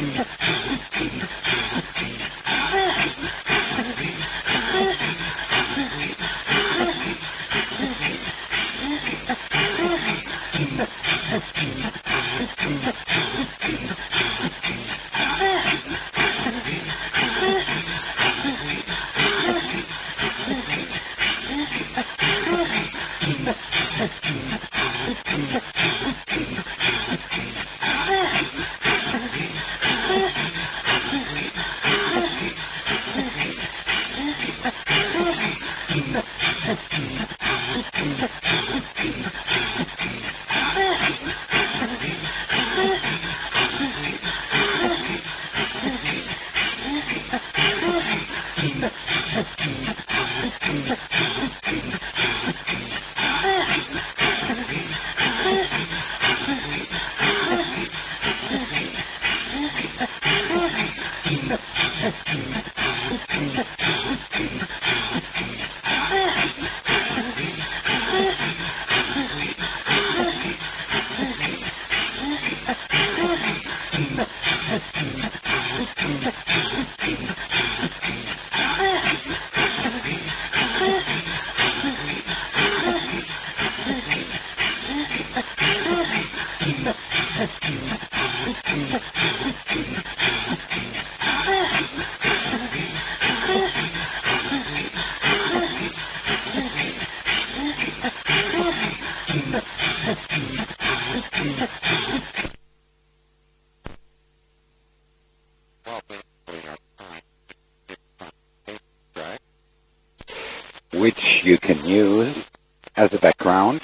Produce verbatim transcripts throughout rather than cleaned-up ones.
which you can use as a background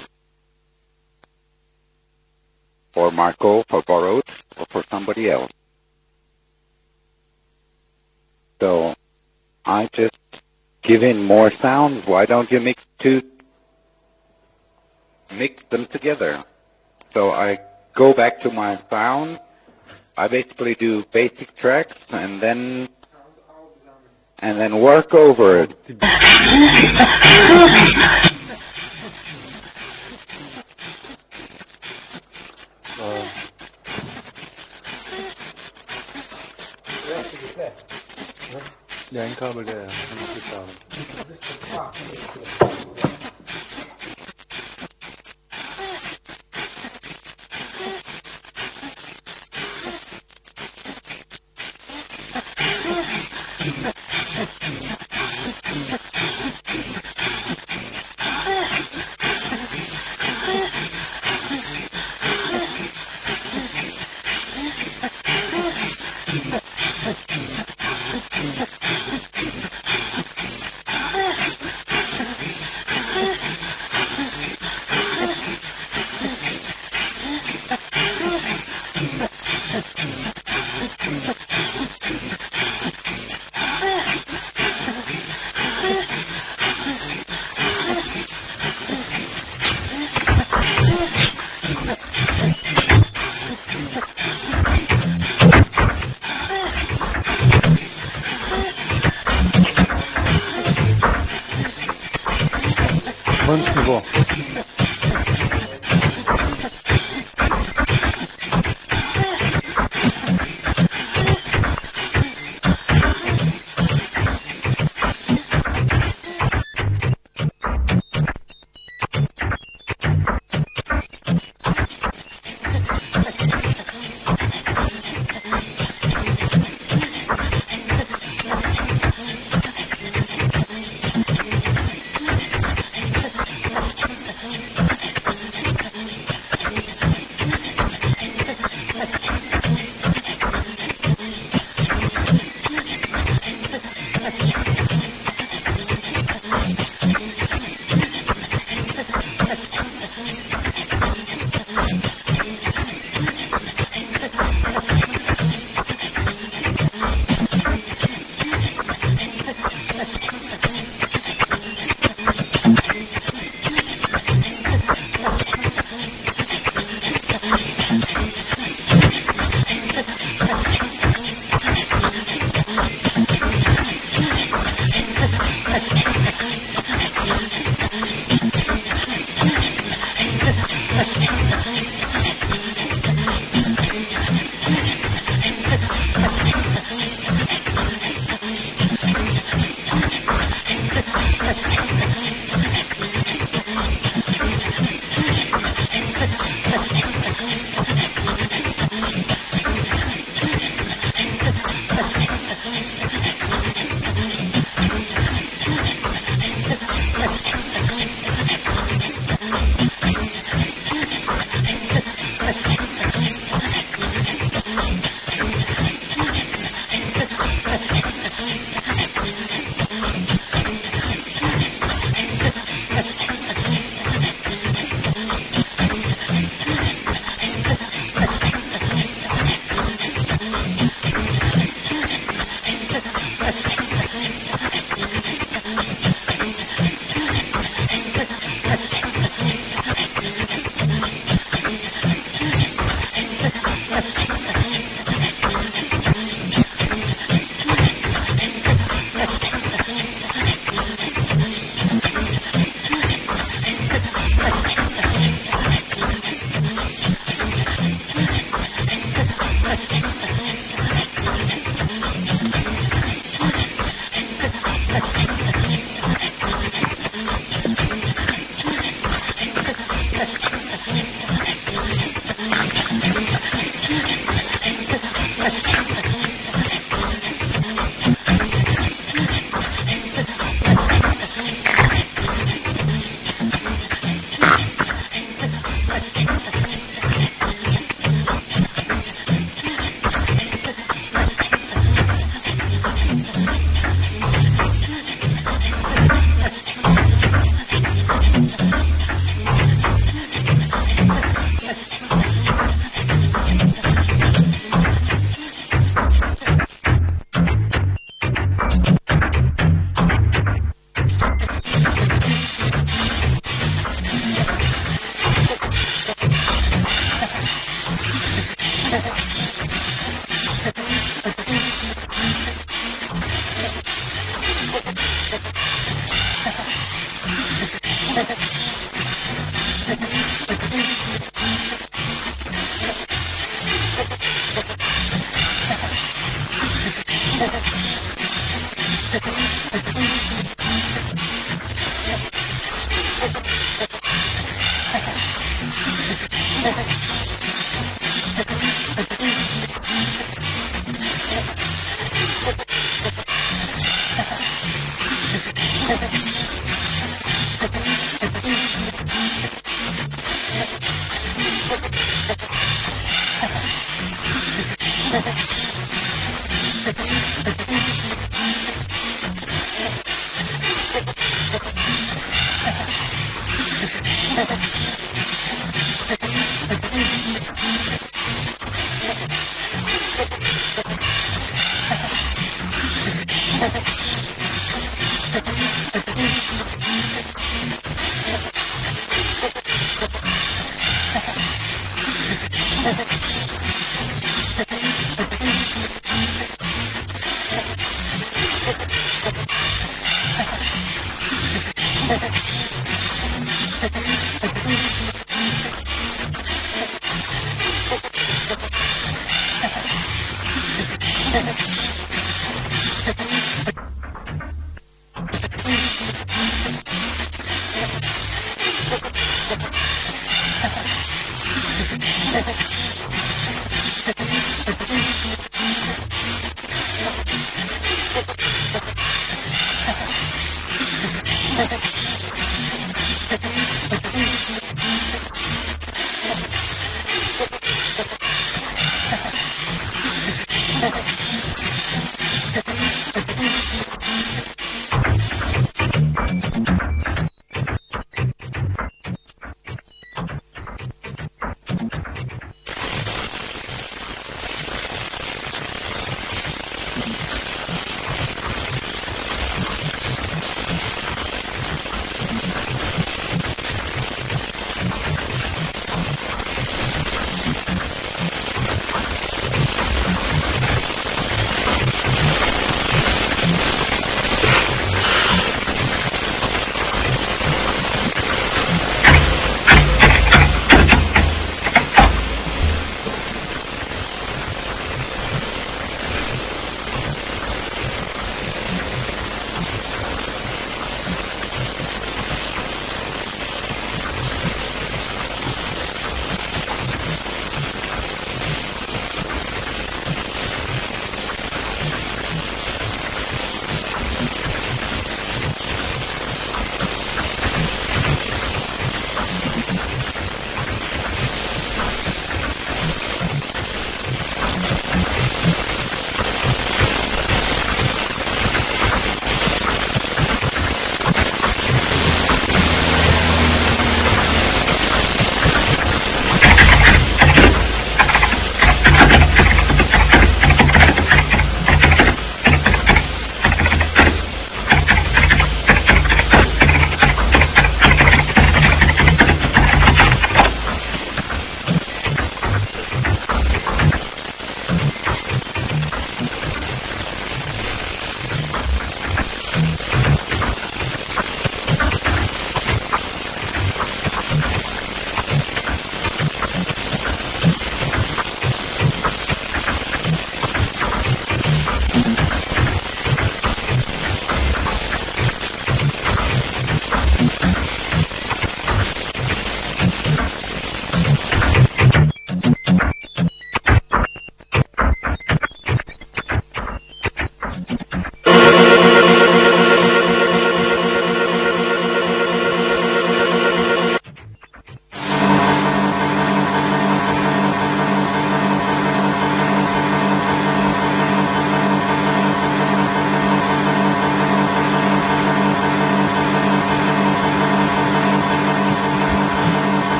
for Marco, for Borrowed, or for somebody else. So I just give in more sounds. Why don't you mix two, mix them together? So I go back to my sound. I basically do basic tracks and then and then work over it. Ja, ein Kabel, der Kabel. Wunschniveau.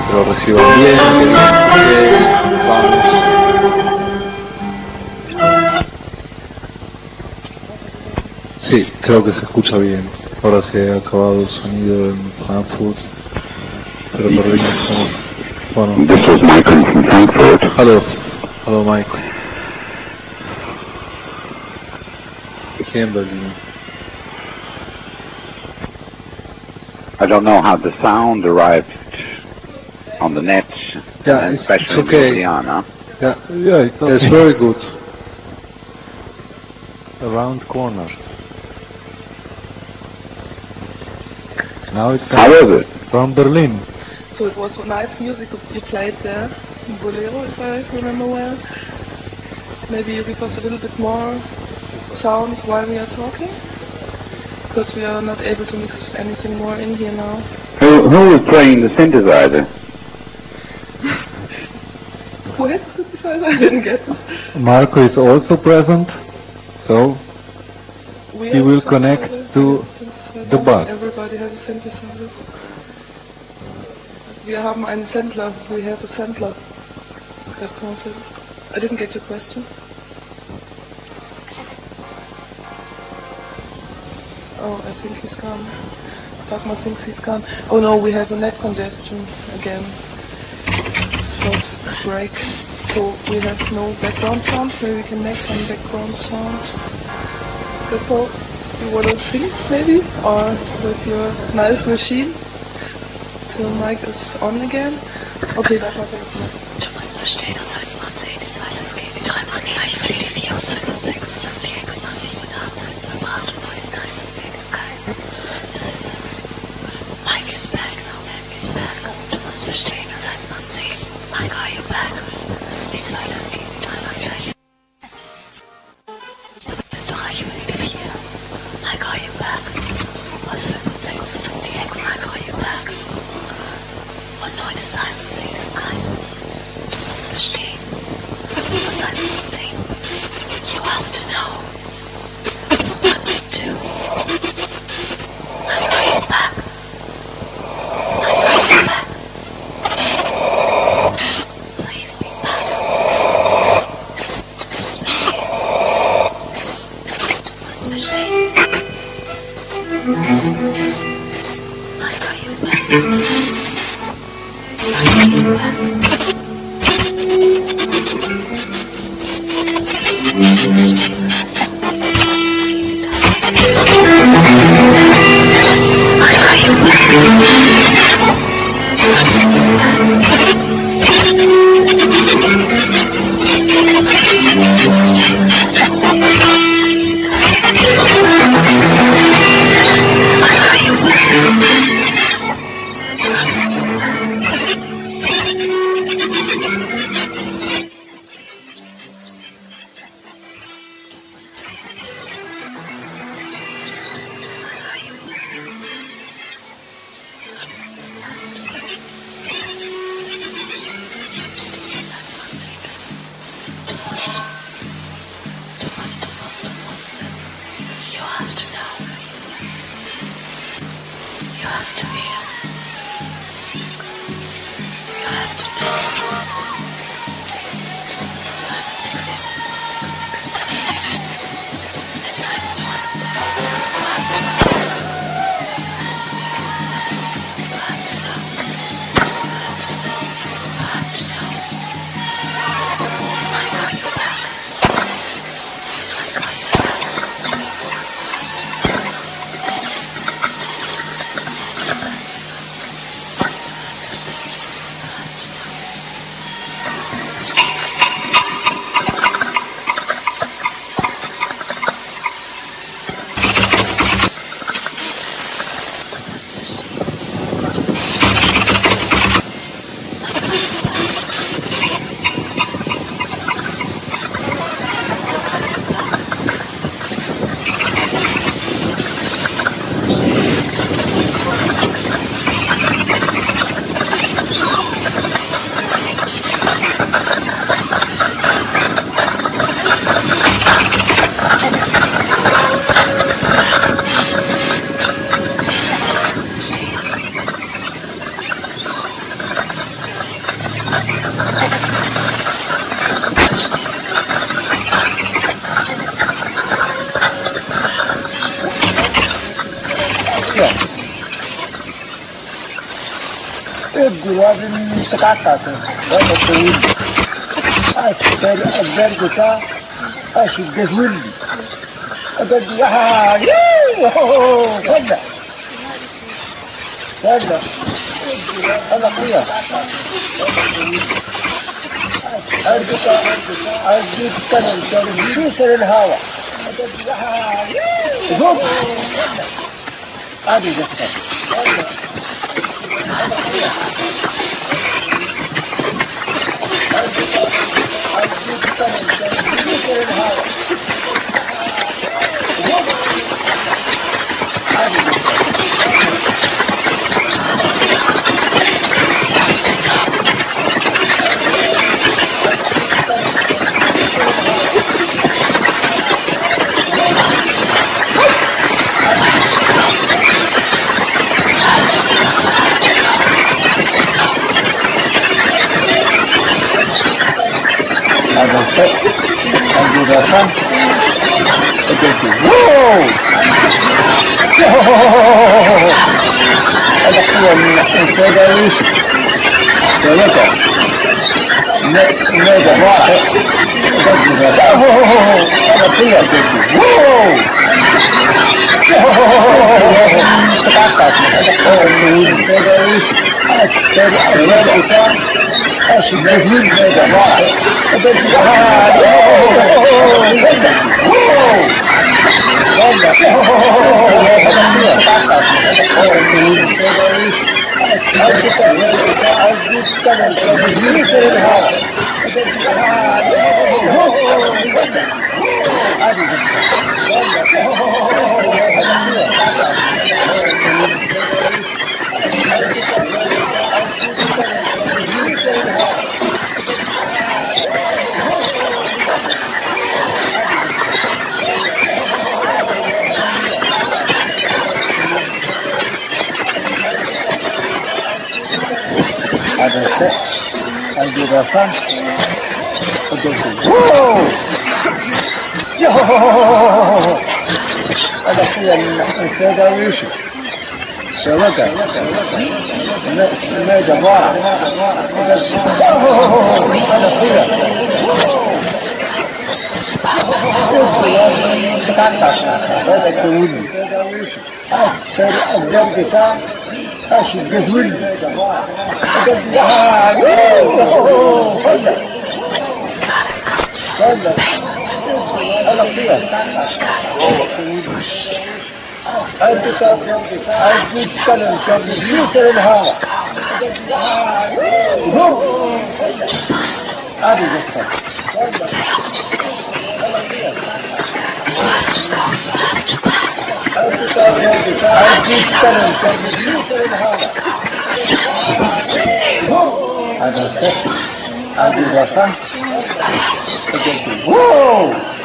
que lo reciban bien, que, que vamos. Sí, creo que se escucha bien. Ahora se ha acabado el sonido en Frankfurt, pero por ahí estamos. Bueno. This is Michael from Frankfurt. Hello, hello, Mike. Here in Berlin. I don't know how the sound arrived on the net, Yeah, and it's, especially it's okay. in Ljubljana. Yeah, yeah, it's, okay. It's very good. Around corners. Now it's How was it? from Berlin. So it was nice music you played there, Bolero, if I remember well. Maybe you give us a little bit more sound while we are talking, because we are not able to mix anything more in here now. Who, who was playing the synthesizer? Who has the synthesizer? I didn't get it. Marco is also present, so We he have will a connect synthesizer, to synthesizer. the bus. Everybody has a synthesizer. Wir haben einen Sampler. We have a sampler. That concept. I didn't get your question. Oh, I think he's gone. Dagmar thinks he's gone. Oh no, we have a net congestion again. Short break. So we have no background sound. Maybe we can make some background sound. So you want to sing maybe? Or with your nice machine? The mic is on again. Okay, Dagmar thinks not. Du musst verstehen und halt mal sehen, wie weit es geht. Die dreimal gleich für die vier aus fünf und sechs. Das ist vier und sieben und acht, neun, acht und neun, neun und zehn ist kein. Mike is back, now Mike is back. Du musst verstehen und halt mal sehen. Mike, are you back? Die zwei, das geht, die dreimal gleich. Österreich für die vier. Mike, are you back? Aus fünf und sechs und die Eck. Mike, are you back? Und neun ist eins und zehn ist keins. Du musst verstehen. Und eins und zehn. You have to know. One and two. I'm going back. I'm going back. Please be back. Du musst verstehen. I'm going back. الجواب تقطعت هذا طويل أكثر الدرجة أشد ولدي أبد يا يوه هذا هذا هذا قيا أرجوك أرجوك كلام كلام يوصل الهواء أبد يا يوه هذا جسد هذا الشيء الجراسان أجلت واو هذا قوة من الفيداليس ولكن ماذا واحد أجلت هذا قوة أجلت واو تقطعت هذا قوة من الفيداليس الفيداليس أشد جميل هذا واحد أبدا هذا الشيء الجراسان أجلت واو هذا قوة من الفيداليس ولكن ماذا واحد هذا قوة تقطعت هذا طويل أكثر الدرجة أشد ولدي أبد يا يوه هذا هذا هذا قيا أرجوك أرجوك كلام كلام يوصل الهواء هذا جسد أرجوك كلام كلام يوصل الهواء هذا الشيء الجراسان أجلت واو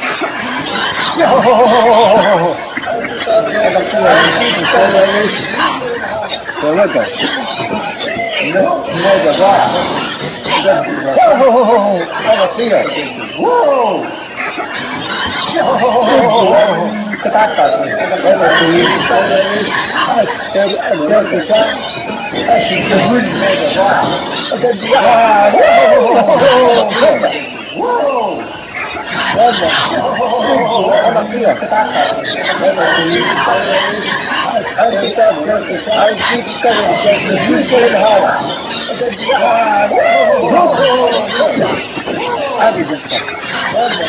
هذا قوة الفيداليس ولكن ماذا واحد هذا قيا واو تقطعت هذا طويل أكثر الدرجة أشد ولدي هذا واحد أبد يا واو هذا هذا قيا تقطعت هذا طويل الكتاب أجيب كلام يوصل الهواء أبد يا هذا جسد هذا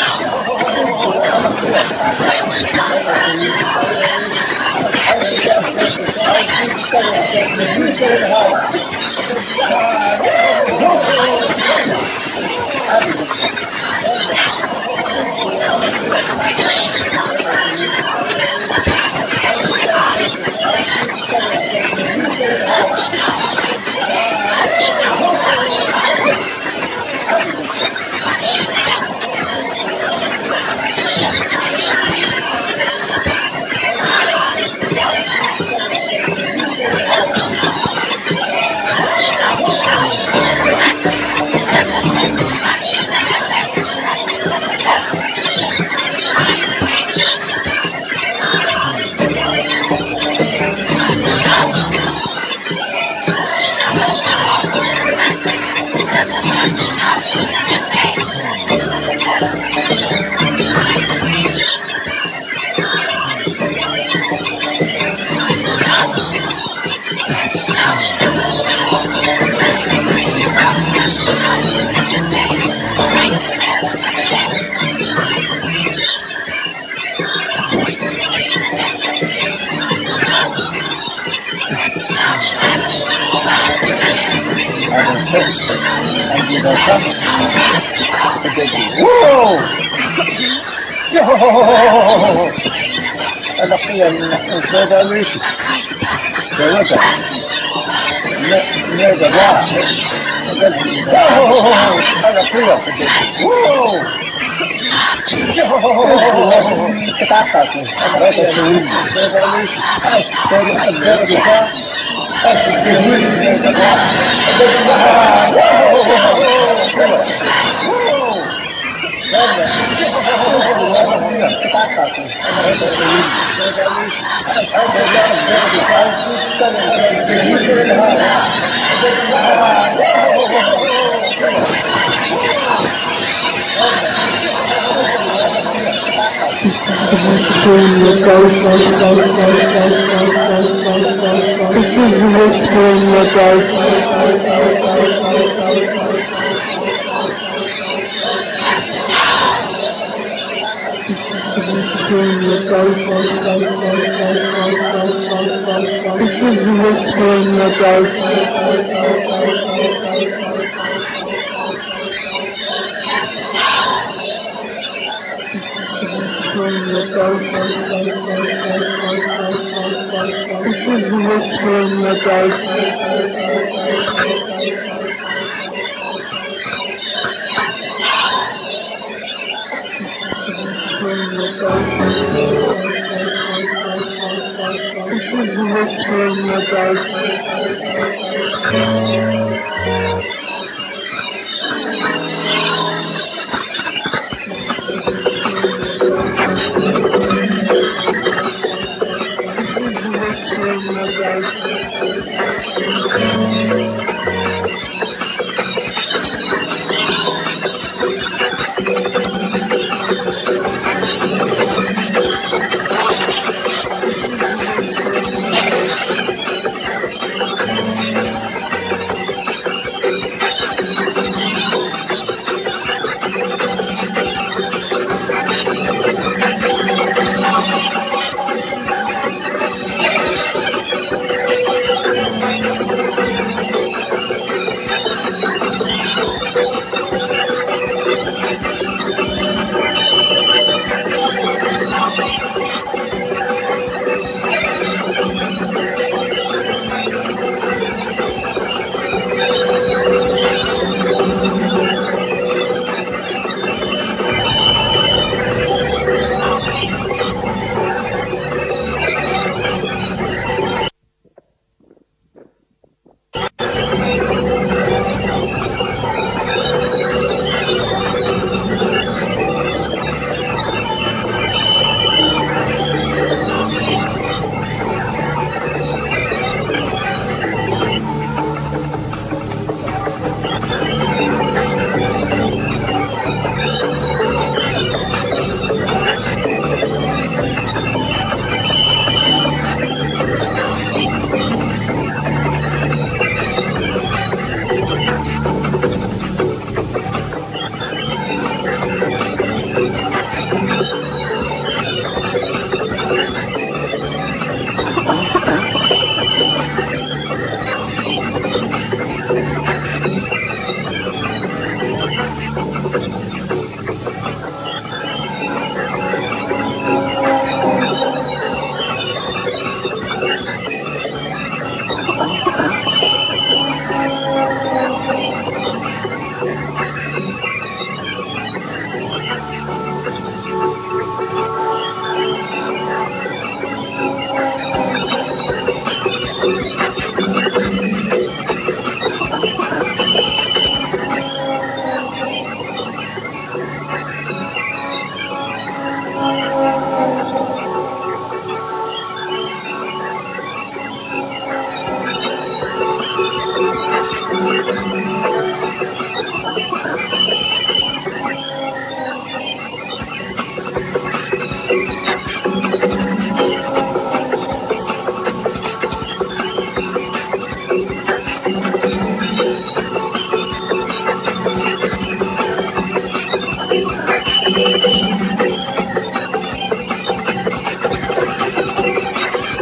واو هذا قيم هذا ليش هذا لا هذا لا هذا قيم واو تتعقد هذا ليش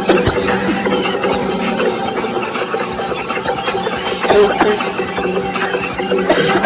Thank you.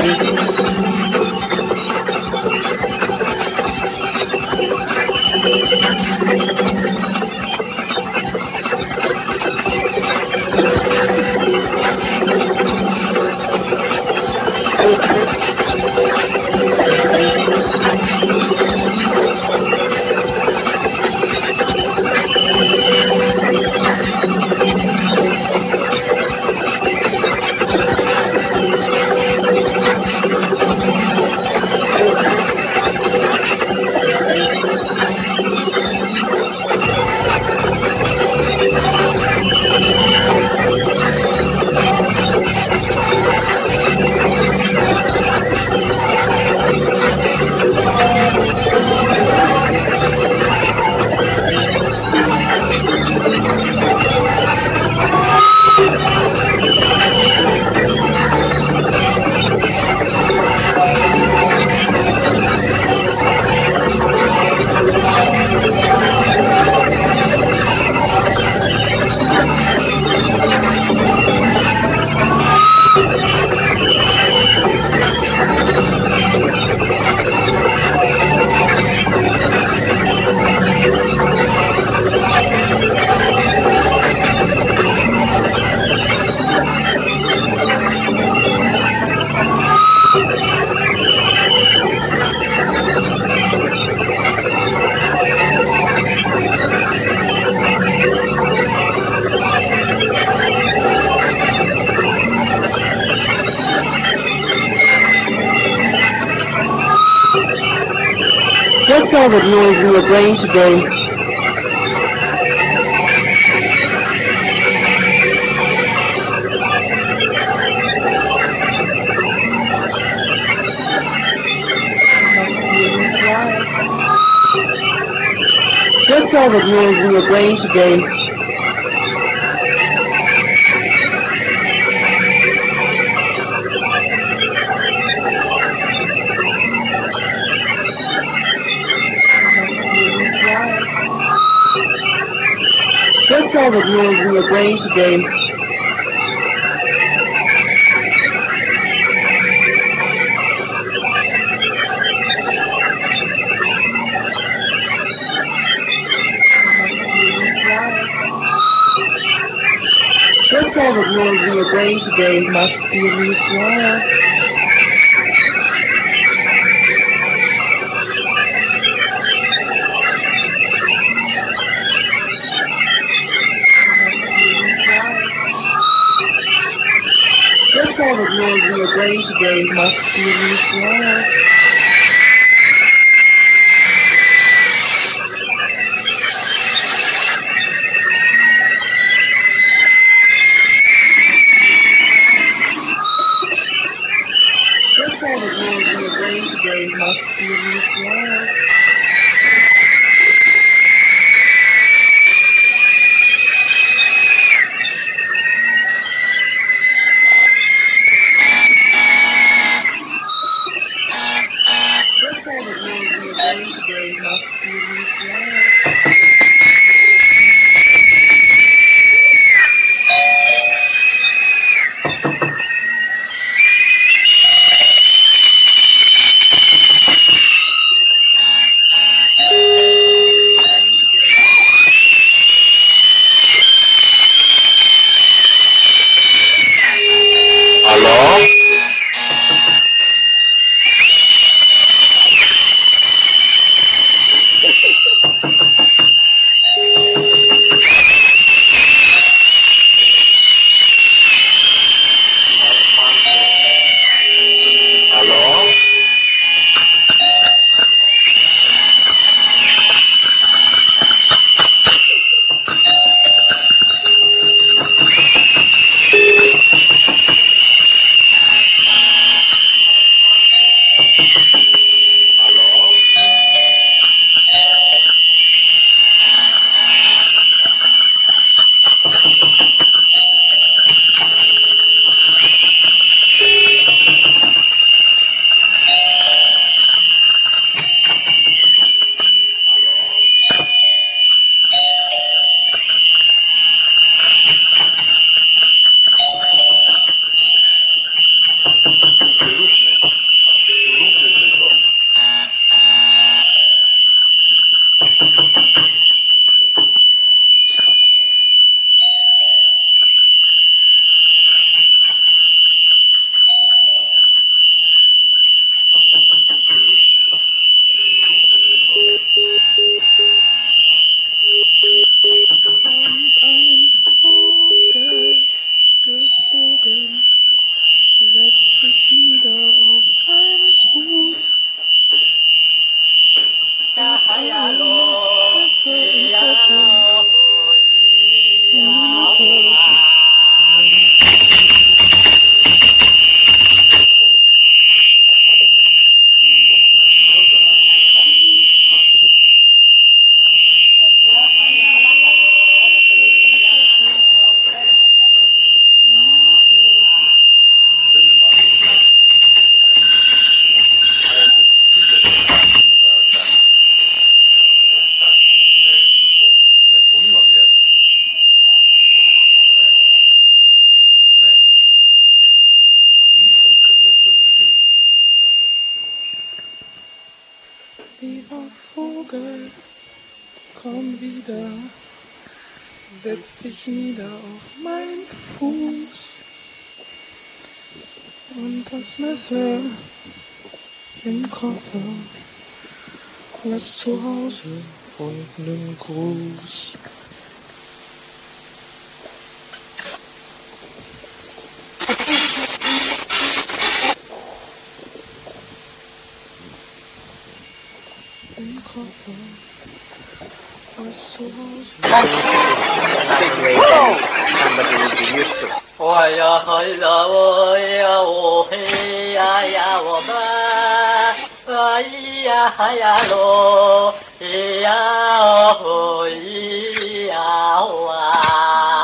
What's all that noise in your brain today? What's all that noise in your brain today? What's all that noise in your brain today? What's all that noise in your brain today? Must be a loose wire. What's all that noise in your brain today? Must be a loose wire. What's all that noise in your brain today? Must be a loose wire. setz dich nieder auf meinen Fuß und das Messer im Koffer. Lass zu Hause folgenden Gruß. Im Koffer. Lass zu Hause. 我呀嘿啦我呀我嘿呀呀我们，哎呀嗨呀喽，咿呀哦咿呀哇。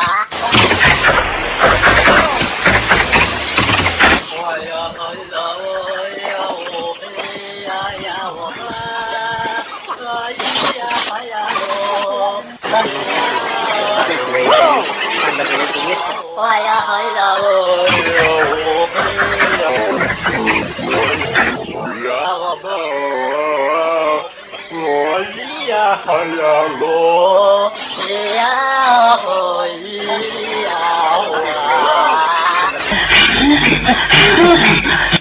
我呀嘿啦我呀我嘿呀呀我们，哎呀嗨呀喽。我呀嘿啦我呀我嘿呀我们，我呀嘿呀喽，咿呀哦咿呀哇。